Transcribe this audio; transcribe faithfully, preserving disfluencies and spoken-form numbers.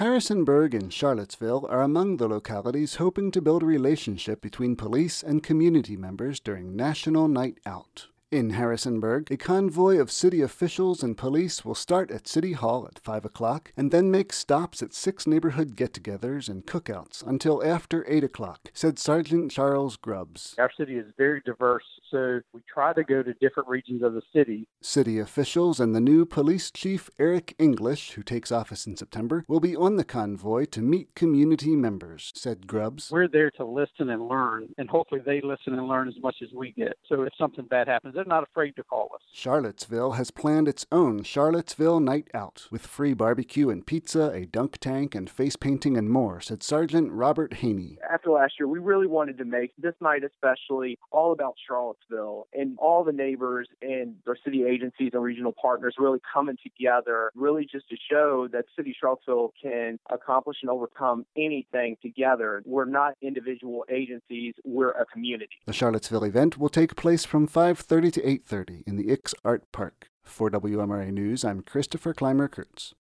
Harrisonburg and Charlottesville are among the localities hoping to build a relationship between police and community members during National Night Out. In Harrisonburg, a convoy of city officials and police will start at City Hall at five o'clock and then make stops at six neighborhood get-togethers and cookouts until after eight o'clock, said Sergeant Charles Grubbs. Our city is very diverse, so we try to go to different regions of the city. City officials and the new police chief, Eric English, who takes office in September, will be on the convoy to meet community members, said Grubbs. We're there to listen and learn, and hopefully they listen and learn as much as we get. So if something bad happens, they're not afraid to call us. Charlottesville has planned its own Charlottesville Night Out, with free barbecue and pizza, a dunk tank, and face painting and more, said Sergeant Robert Haney. After last year, we really wanted to make this night especially all about Charlottesville and all the neighbors and our city agencies and regional partners really coming together, really just to show that City of Charlottesville can accomplish and overcome anything together. We're not individual agencies, we're a community. The Charlottesville event will take place from five thirty to eight thirty in the Ix Art Park. For W M R A News, I'm Christopher Clymer-Kurtz.